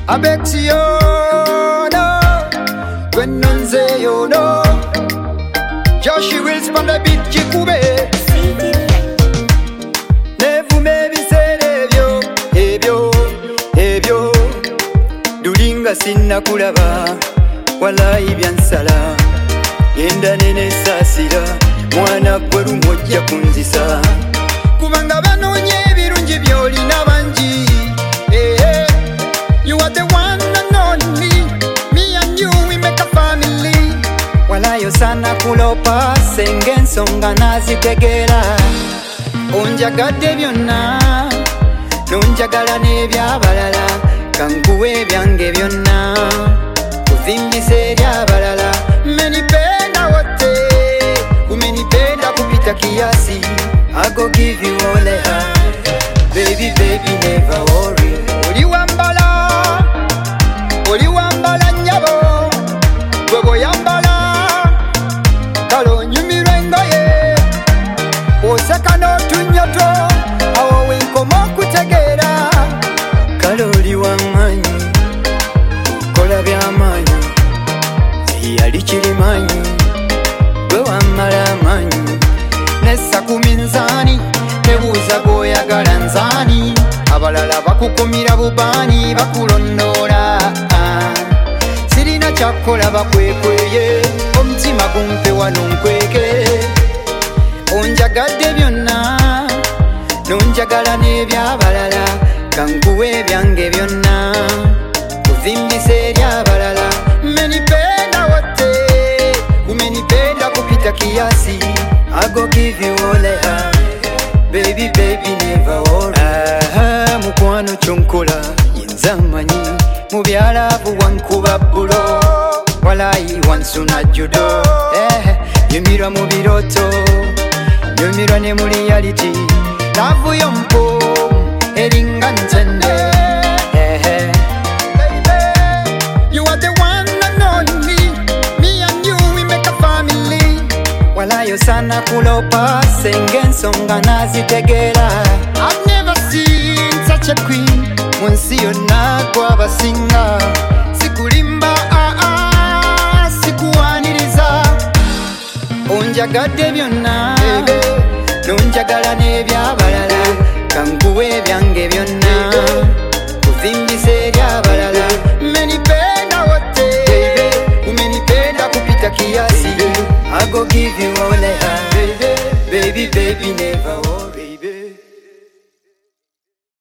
I bet you know when none say you know. Joshi will spend a bit jikube. Nevu maybe say ebyo, ebyo, ebyo. Dulinga sinna kulaba, wallahi byansala. Yenda nene sasira, mwana gwe lumojja kunzisa. Kubanga banonye ebirungi byolina bangi. You are the one and only. Me and you, we make a family. Walayo sana kulopa, senge nsonga nazitegera. Onjagadde byonna, nonjagala n'ebyabalala. Kanguwe ebyange byonna, kuzimbise ebyabalala. Menipenda wote, umenipenda kupita kiasi. I go give you all I have. Baby, baby, never worry. Oli wambala nyabo, gwebo yambala. Kalo nyumirwe ngoye, oseka n'otunyoto, awo wenkoma okutegeera. Kalo oli w'amaanyi, okola by'amaanyi, yali kirimanyi, gwe wammala amaanyi. Nessa ku minzaani, nebuuza gw'oyagala nzaani. Abalala bakukumira bubaani, bakulondoola. Sirina kyakola bakwekweye, omutima gumpe wano nkweke. Onjagadde byonna, nonjagala n'ebyabalala. Kanguwe ebyange byonna, kuzimbise eryabalala. Menipenda wote, umenipenda kupita kiasi. I go give you all I have. Baby, baby, never worry. Mukwano kyonkola yinza mmanyi, mu byalavu wankuba bbulo, walayi wansuna judo. Nyumirwa mu birooto, nyumirwa ne mu reality. Laavu yo mpo eringa ntende. You are the one and only. Me and you, we make a family. Walayo sana kulopa, senge nsonga nazitegera. I've never seen such a queen, munsi yonna gwabasinga. Sikulimba, sikuwaniriza. Onjagadde byonna, nonjagala n'ebyabalala. Kanguwe ebyange byonna, kuzimbise eryabalala. Menipenda wote, umenipenda kupita kiasi. I go give you all I have. Baby, baby, never